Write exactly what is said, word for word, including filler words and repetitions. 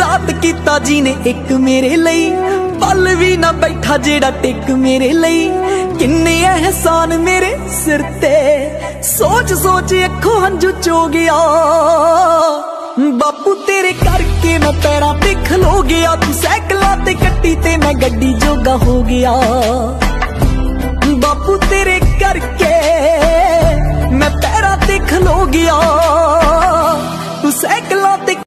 रात कीता जी ने एक मेरे लई, पल भी ना बैठा जेड़ा टिक मेरे लई। किन्ने एहसान मेरे सिर ते, सोच सोच अखों हंझू चो गया। बापू तेरे करके मैं पैरां ते खलो गया, तू सैकलां ते कट्टी ते मैं गड्डी जोगा हो गया।